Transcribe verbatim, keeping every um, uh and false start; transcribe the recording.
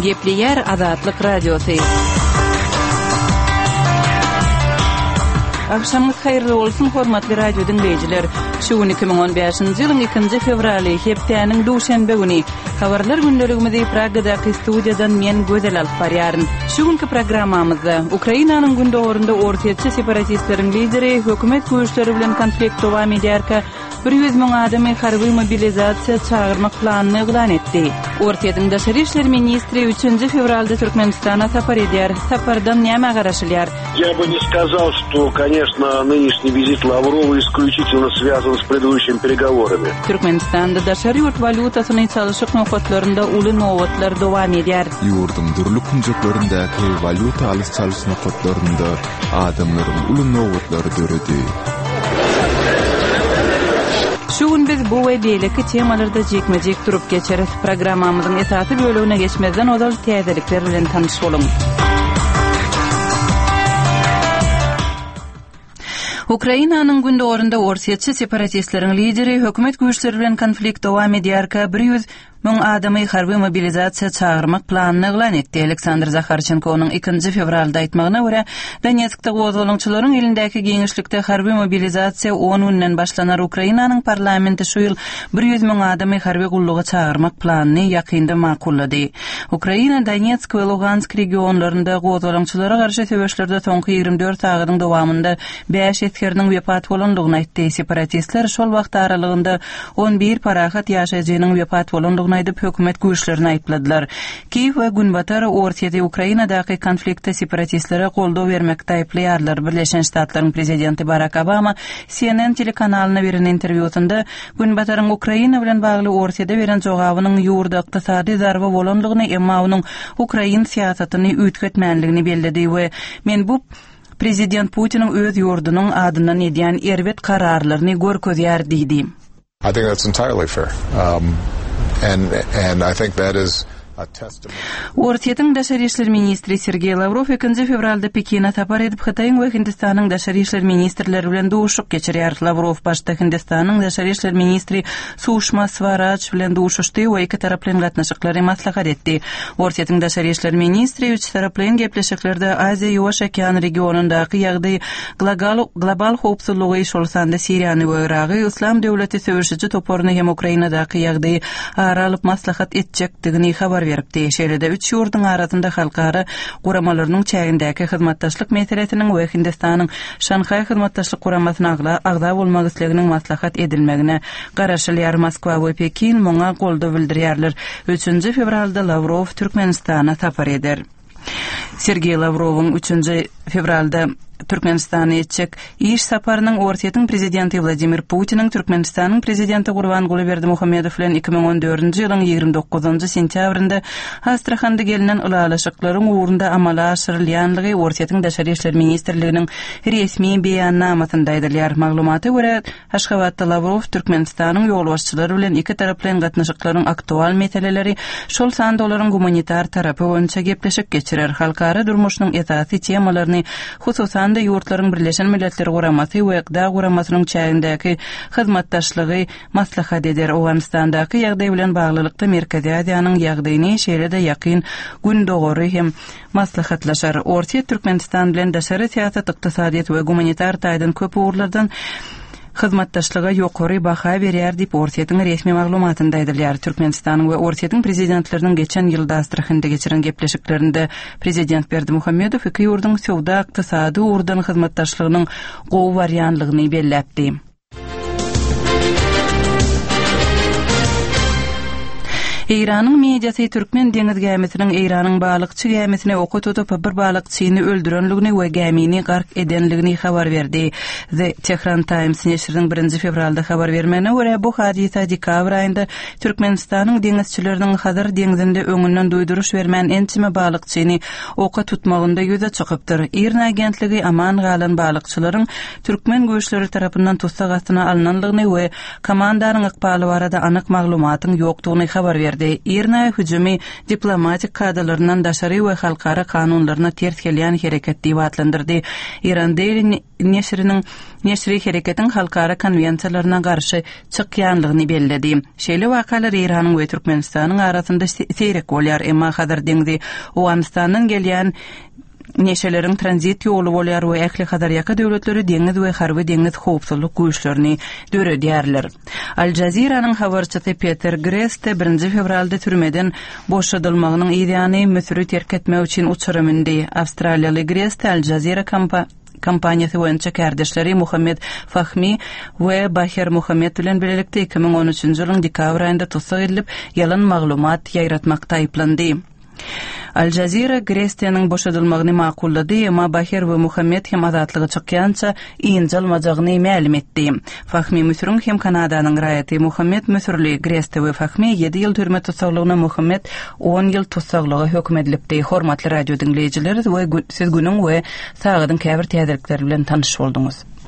Gepleyer Azatlyk Radiosu. Akşamınız hayırlı olsun hormatly radio dinleyijiler. Şu iki bin on beşinji ýylyň ikinji fevraly hepdeniň duşanbe güni habarlar günlerimizi Pragadaky studiýadan men Gözel alyp barýaryn. Şu günki programmamyzda Ukrainanyň gündegorunda ortaçy separatistleriň lideri hökümet güýçleri bilen konflikt dowam edýärkä bir yüz miň adamy harby mobilizasiýa çağırmak planyny eglan etdi. Ortaýyň daşary işler ministri üçinji fevralda Türkmenistana sapar edýär. Sapardan näme garaşylýar? Я бы не сказал, что, конечно, нынешний визит Лаврова исключительно связан с предыдущими переговорами. Türkmenistanda daşary ýurt valutasyny çalyşyk nokatlarynda uly nowatlar dowam edýär. Ýurdun durly kunjuklaryndaky valuta alys çalyş nokatlarynda adamlaryň uly nowatlary döredi. Şu gün biz bu we beýleki temalarda jekmejek durup geçeris. Programmamyzyň esasy bölügine geçmezden ozal täzelikler bilen tanyş bolun. Ukrainanyň gündegorunda ortaçy separatistleriň lideri hökümet güýçleri bilen konflikt dowam edýärkä bir yüz miň adamy harby mobilizasiýa çağırmak planyny eglan etdi. Aleksandr Zakharchenkowyň ikinji fevralda aýtmagyna görä, Donetskde gozulanyçylaryň elindäki giňişlikde harby mobilizasiýa on günden başlanar. Ukrainanyň parlamenti şu ýyl bir yüz miň adamy harby gulluga çağırmak planyny ýakynda makullady. Ukraina Donetsk we Lugansk regionlarynda gozulanyçylara garşy töweşlerde soňky ýygrimi dört saýatyň dowamında beş eskeriniň wepat bolandygyny aýtdy. Separatistler şol wagt aralygynda on bir parahat ýaşaýjynyň wepat bolandygyny aýdyp hökümet güýçlerini aýpladylar. Kiýew we Günbatar ortaýda Ukrainadaky konfliktde separatistlere goldaw bermekde aýplaýarlar. Birleşen Ştatlaryň prezidenti Barack Obama C N N telekanalyna beren interwýusynda Günbataryň Ukraina bilen bagly ortaýda beren jogabynyň ýurda ykdysady zarba bolandygyny, emma onuň Ukraina siýasatyny üýtgetmänligini bellidi we men bu Prezident Putin'in öz ýurdunyň adyndan edýän erbet kararlaryny görkezýär diýdi. I think that's entirely fair. Um, and and I think that is a testament. Ortaýyň daşary işler ministri Sergey Lavrov ikinji fevralda Pekine tapar edip Hitaýyň we Hindistanyň daşary işler ministrleri bilen duşup geçirýär. Lavrov başda Hindistanyň daşary işler ministri Sushma Swaraj bilen duşuşdy we iki taraplyň gatnaşyklary maslahat etdi. Ortaýyň daşary işler ministri üç taraplyň gepleşiklerde Aziýa Ýowaş okean regionundaky ýagdaý global global howpsuzlygy şolsanda Siriýany we Iragy Islam döwleti söwüşçi toporuny hem Ukrainadaky ýagdaý aralyp maslahat etjekdigini habar beripdi. Şeýlede üç ýurdun arasynda halkara guramalarynyň çägindäki hyzmatdaşlyk meselesiniň we Hindistanyň Şanhaý hyzmatdaşlyk guramasyna agda bolmak isleginiň maslahat edilmegine garaşylýar. Moskwa we Pekin muňa goldaw bildirýärler. üçinji fevralda Lavrov Türkmenistana tapar eder. Sergey Lavrowyň üçinji fevralda Türkmenistana etjek iş saparynyň ortaýyň prezidenti Vladimir Putiniň Türkmenistanyň prezidenti Gurbanguly Berdimuhammedow bilen iki bin on dördünji ýylyň ýygrimi dokuzynjy sentýabrynda Astrahanda gelinen ulalaşyklaryň uğrunda amala aşyrylýanlygy ortaýyň daşary işler ministrliginiň resmi beýannamasynda aýdylýar. Maglumaty görä, Aşgabatda Lavrov Türkmenistanyň ýolbaşçylary bilen iki taraplyň gatnaşyklaryň aktual meseleleri şol sanda olaryň humanitar tarapy boýunça gepleşip geçirer. Halkara durmuşynyň esasy temalaryny hususan ýurtlaryň Birleşen Milletler Guramasy we Ygda Guramasynyň çägindäki hyzmatdaşlygy maslahat eder. Awganistandaky ýagdaý bilen baglylykda Merkezi Aziýanyň ýagdaýyny şeýlede ýakyn gündogory hem maslahatlaşar. Ortaýa Türkmenistan bilen daşary siýasat, ykdysadyýat we humanitar taýdan köp uğurlardan hyzmatdaşlyga ýokary baha berýär diýip ortaýyň resmi maglumatynda aýdylýar. Türkmenistanyň we ortaýyň prezidentleriniň geçen ýylda Astrahanda geçiren gepleşiklerinde prezident Berdimuhammedow iki ýurdun sowda ykdysady uğurdan hyzmatdaşlygynyň gowy barýanlygyny belläpdi. Eýranyň mediasy Türkmen deňiz gemisiniň Eýranyň balykçy gemisine oky tutup bir balykçyny öldürenligini we gemini gark edenligini habar berdi. The Tehran Times neşriniň birinji fevralda habar bermegine görä, bu hadisa dekabr aýynda Türkmenistanyň deňizçileriniň Hazar deňizinde öňünden duýduruş bermän entime balykçyny oka tutmagynda ýüze çykypdyr. Eýran agentligi aman galan balykçylaryň Türkmen güýçleri tarapyndan tutsak astyna alynanlygyny we komandaryň ykbaly barada anyk maglumatyň ýokdugyny habar berdi. bildirdi. İrna hücumi diplomatik kadrlarından daşary we halkara kanunlaryna ters gelýän hereket diýip adlandyrdy. İran Daily neşriniň neşri hereketin halkara konvensiýalaryna garşy çykýanlygyny bellädi. Şeýle wakalar Iranyň we Türkmenistanyň arasynda seýrek bolýar, emma hazır deňdi Owganistanyň gelýän neşeleriň tranzit ýoly bolýar we ähli kadar ýaka döwletleri deňiz we harby deňiz howpsuzlyk güýçlerini döredýärler. Al Jazeera'nyň habarçysy Peter Greste birinji fevralda türmeden boşadylmagynyň ideýany Müsri terk etmek üçin uçuramyndy. Awstraliýaly Greste Al Jazeera kampa kampaniýasy boýunça kardeşleri Muhammed Fahmy we Bahir Muhammed bilen birlikde iki ming on üçinji ýylyň dekabr aýynda tutsak edilip ýalan maglumat ýaýratmakda aýplandy. Al Jazeera Greste'nin boşadylmagyny makullady, emma Bahir we Muhammed hem azatlygy çykýança ýyňjalmajagyny ma'lum etdi. Fahmy Müsrüň hem Kanadanyň raýaty Muhammed Müsrli Greste we Fahmy ýedi ýyl türme tutsaklygyna Muhammed on ýyl tutsaklygy hökm edilipdi. Hormatly radio dinleýijiler, we siz günüň we sagydyň käbir täzelikleri bilen tanyş boldunuz.